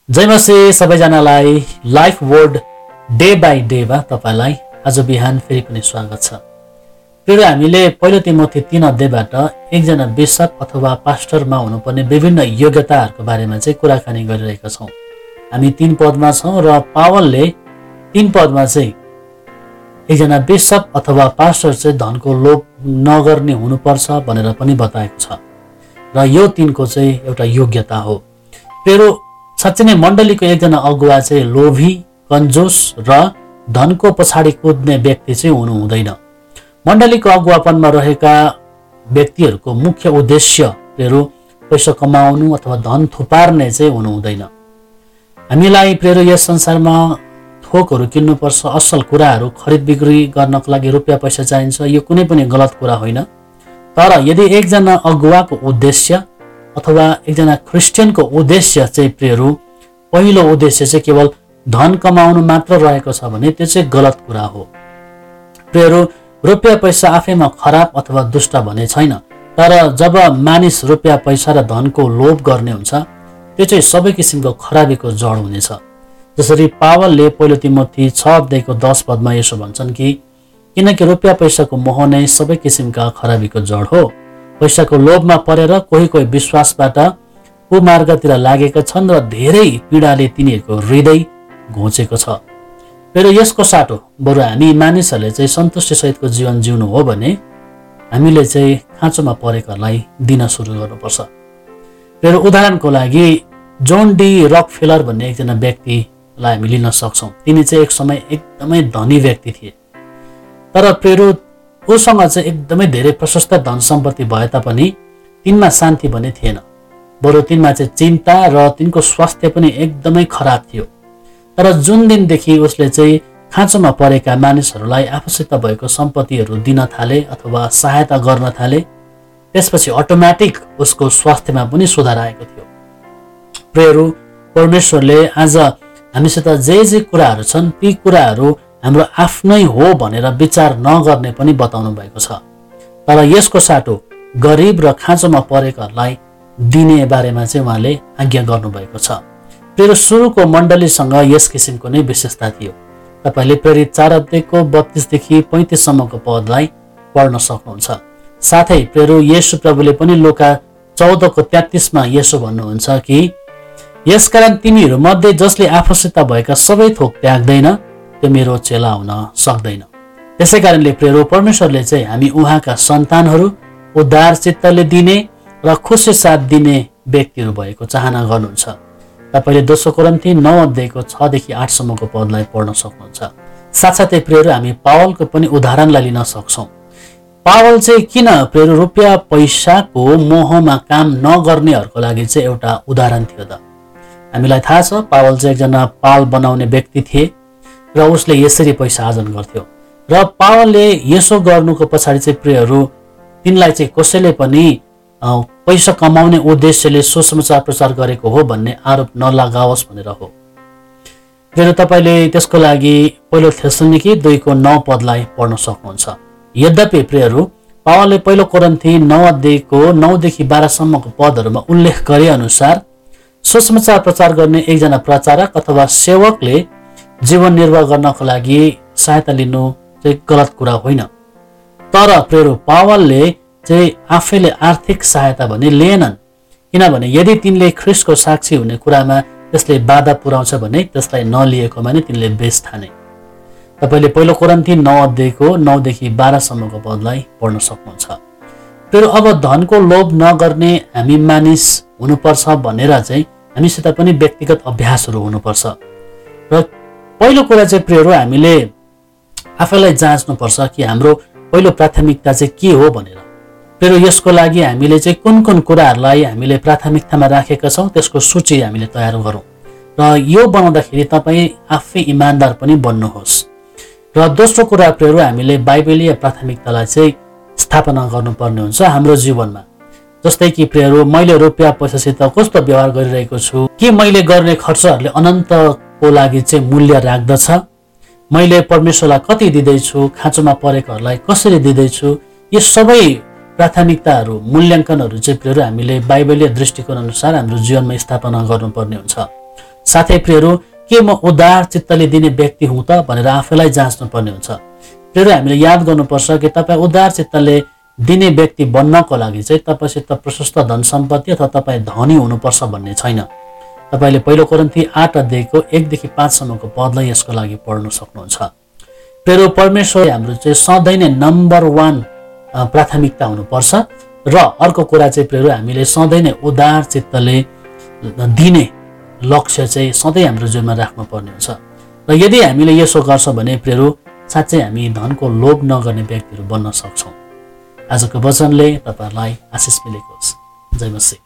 जय मसीह सबैजनालाई life word day by डेमा तपाईलाई आज बिहान फेरि पनि स्वागत छ। फेरि हामीले पहिलो तिमोथी 3 अध्यायबाट एकजना बिशप अथवा पास्टरमा हुनुपर्ने विभिन्न योग्यताहरूको बारेमा चाहिँ कुराकानी गरिरहेका छौँ। हामी 3 पदमा छौँ र पावलले 3 पदमा चाहिँ एकजना बिशप अथवा पास्टर चाहिँ धनको लोभ नगर्ने हुनुपर्छ भनेर पनि बताएको छ र यो 3 को चाहिँ एउटा योग्यता हो। फेरि साँच्चै नै मण्डलीको एकजना अगुवा चाहिँ लोभी, कन्जोस र धनको पछाडि कुद्ने व्यक्ति चाहिँ हुनु हुँदैन। मण्डलीको अगुवापनमा रहेका व्यक्तिहरूको मुख्य उद्देश्य फेरि पैसा कमाउनु अथवा धन थुपार्ने चाहिँ हुनु हुँदैन। हामीलाई फेरि यस संसारमा थोकहरू किन्नुपर्छ, असल कुराहरू खरिद बिक्री गर्नको लागि रुपियाँ पैसा चाहिन्छ, यो कुनै पनि गलत कुरा होइन। तर यदि एकजना अगुवाको उद्देश्य अथवा एकजना क्रिस्चियनको उद्देश्य चाहिँ प्रियहरू पहिलो उद्देश्य चाहिँ केवल धन कमाउनु मात्र रहेको छ भने त्यो चाहिँ गलत कुरा हो। प्रियहरू रुपियाँ पैसा आफैमा खराब अथवा दुष्ट भने छैन, तर जब मानिस रुपियाँ पैसा र धनको लोभ गर्ने हुन्छ त्यो चाहिँ सबै किसिमको खराबीको जड हुनेछ। जसरी पावलले पहिलो तिमोथी 6 अध्यायको 10 पदमा यसो भन्छन् कि किनकि रुपियाँ पैसाको मोह नै सबै किसिमका खराबीको जड हो। पैसाको लोभमा परेर कोही कोही विश्वासबाट कुमार्गतिर लागेका छन् र धेरै पीडाले तिनीहरूको हृदय घोचेको छ। फेरि यसको साटो बरु हामी मानिसहरूले चाहिँ सन्तुष्टिसहितको जीवन जिउनु हो भने हामीले चाहिँ खाँचोमा परेकाहरूलाई दिन सुरु गर्नुपर्छ। फेरि उदाहरणको लागि जोन डी रकफेलर भन्ने एकजना व्यक्तिलाई हामी लिन सक्छौँ। तिनी चाहिँ एक समय एकदमै धनी व्यक्ति थिए, तर फेरि उसँग चाहिँ एकदमै धेरै प्रशस्त धन सम्पत्ति भए तापनि तिनमा शान्ति पनि थिएन। बरु तिनमा चाहिँ चिन्ता र तिनको स्वास्थ्य पनि एकदमै खराब थियो। तर जुन दिनदेखि उसले चाहिँ खाँचोमा परेका मानिसहरूलाई आफूसित भएको सम्पत्तिहरू दिन थाले अथवा सहायता गर्न थाले, त्यसपछि अटोमेटिक उसको स्वास्थ्यमा पनि सुधार आएको थियो। प्रियहरू, परमेश्वरले आज हामीसित जे कुराहरू छन् ती कुराहरू हाम्रो आफ्नै हो भनेर विचार नगर्ने पनि बताउनु भएको छ। तर यसको साटो गरिब र खाँचोमा परेकाहरूलाई दिने बारेमा चाहिँ उहाँले आज्ञा गर्नुभएको छ। फेरि सुरुको मण्डलीसँग यस किसिमको नै विशेषता थियो। तपाईँले प्रेरित 4 अध्यायको 32 देखि 35 सम्मको पदलाई पढ्न सक्नुहुन्छ। साथै फेरि येशू प्रभुले पनि लुका 14 को 33 मा यसो भन्नुहुन्छ कि यसकारण तिमीहरू मध्ये जसले आफूसित भएका सबै थोक त्याग्दैन त्यो मेरो चेला हुन सक्दैन। त्यसै कारणले प्रिय परमेश्वरले चाहिँ हामी उहाँका सन्तानहरू उदार चित्तले दिने र खुसी साथ दिने व्यक्तिहरू भएको चाहना गर्नुहुन्छ। तपाईँले 2 कोरिन्थी 9 अध्यायको 6 देखि 8 सम्मको पदलाई पढ्न सक्नुहुन्छ। साथसाथै प्रियहरू हामी पावलको पनि उदाहरणलाई लिन सक्छौँ। पावल चाहिँ किन प्रिय रुपियाँ पैसाको मोहमा काम नगर्नेहरूको लागि चाहिँ एउटा उदाहरण थियो त। हामीलाई थाहा छ पावल चाहिँ एकजना पाल बनाउने व्यक्ति थिए र उसले यसरी पैसा आर्जन गर्थ्यो र पावलले यसो गर्नुको पछाडि चाहिँ प्रियहरू तिनलाई चाहिँ कसैले पनि पैसा कमाउने उद्देश्यले सुसमाचार प्रचार गरेको हो भन्ने आरोप नलगाओस् भनेर हो। फेरि तपाईँले त्यसको लागि पहिलो थेसलोनिकी 2 को 9 पदलाई पढ्न सक्नुहुन्छ। यद्यपि प्रियहरू पावलले पहिलो कोरिन्थी 9 अध्यायको 9 देखि 12 सम्मको पदहरूमा उल्लेख गरे अनुसार सुसमाचार प्रचार गर्ने एकजना प्रचारक अथवा सेवकले जीवन निर्वाह गर्नको लागि सहायता लिनु चाहिँ गलत कुरा होइन। तर प्रिय पावलले चाहिँ आफैले आर्थिक सहायता भने लिएनन्, किनभने यदि तिनले ख्रीष्टको साक्षी हुने कुरामा त्यसले बाधा पुर्याउँछ भने त्यसलाई नलिएकोमा नै तिनले बेस ठाने। तपाईँले पहिलो कोरिन्थी 9 अध्यायको 9 देखि 12 सम्मको पदलाई पढ्न सक्नुहुन्छ। फेरि अब धनको लोभ नगर्ने हामी मानिस हुनुपर्छ भनेर चाहिँ हामीसित पनि व्यक्तिगत अभ्यासहरू हुनुपर्छ। र पहिलो कुरा चाहिँ प्रियहरू हामीले आफैलाई जाँच्नुपर्छ कि हाम्रो पहिलो प्राथमिकता चाहिँ के हो भनेर। फेरि यसको लागि हामीले चाहिँ कुन कुन कुराहरूलाई हामीले प्राथमिकतामा राखेका छौँ त्यसको सूची हामीले तयार गरौँ र यो बनाउँदाखेरि तपाईँ आफै इमान्दार पनि बन्नुहोस्। र दोस्रो कुरा प्रियहरू हामीले बाइबलीय प्राथमिकतालाई चाहिँ स्थापना गर्नुपर्ने हुन्छ हाम्रो जीवनमा। जस्तै कि प्रियहरू मैले रुपियाँ पैसासित कस्तो व्यवहार गरिरहेको छु, के मैले गर्ने खर्चहरूले अनन्तको लागि चाहिँ मूल्य राख्दछ, मैले परमेश्वरलाई कति दिँदैछु, खाँचोमा परेकाहरूलाई कसरी दिँदैछु, यो सबै प्राथमिकताहरू मूल्याङ्कनहरू चाहिँ प्रियहरू हामीले बाइबलीय दृष्टिकोण अनुसार हाम्रो जीवनमा स्थापना गर्नुपर्ने हुन्छ। साथै प्रियहरू के म उदार चित्तले दिने व्यक्ति हुँ त भनेर आफैलाई जाँच्नु पर्ने हुन्छ। प्रियहरू हामीले याद गर्नुपर्छ कि तपाईँ उदार चित्तले दिने व्यक्ति बन्नको लागि चाहिँ तपाईसित प्रशस्त धन सम्पत्ति अथवा तपाईँ धनी हुनुपर्छ भन्ने छैन। तपाईँले पहिलो कोरिन्थी 8 अध्यायको 1 देखि 5 सम्मको पदलाई यसको लागि पढ्न सक्नुहुन्छ। प्रियहरू परमेश्वर हाम्रो चाहिँ सधैँ नै नम्बर 1 प्राथमिकता हुनुपर्छ र अर्को कुरा चाहिँ प्रियहरू हामीले सधैँ नै उदार चित्तले दिने लक्ष्य चाहिँ सधैँ हाम्रो जीवनमा राख्नुपर्ने हुन्छ। र यदि हामीले यसो गर्छौँ भने प्रियहरू साँच्चै हामी धनको लोभ नगर्ने व्यक्तिहरू बन्न सक्छौँ। आजको वचनले तपाईहरुलाई आशिष मिलेको होस्। जय मसीह।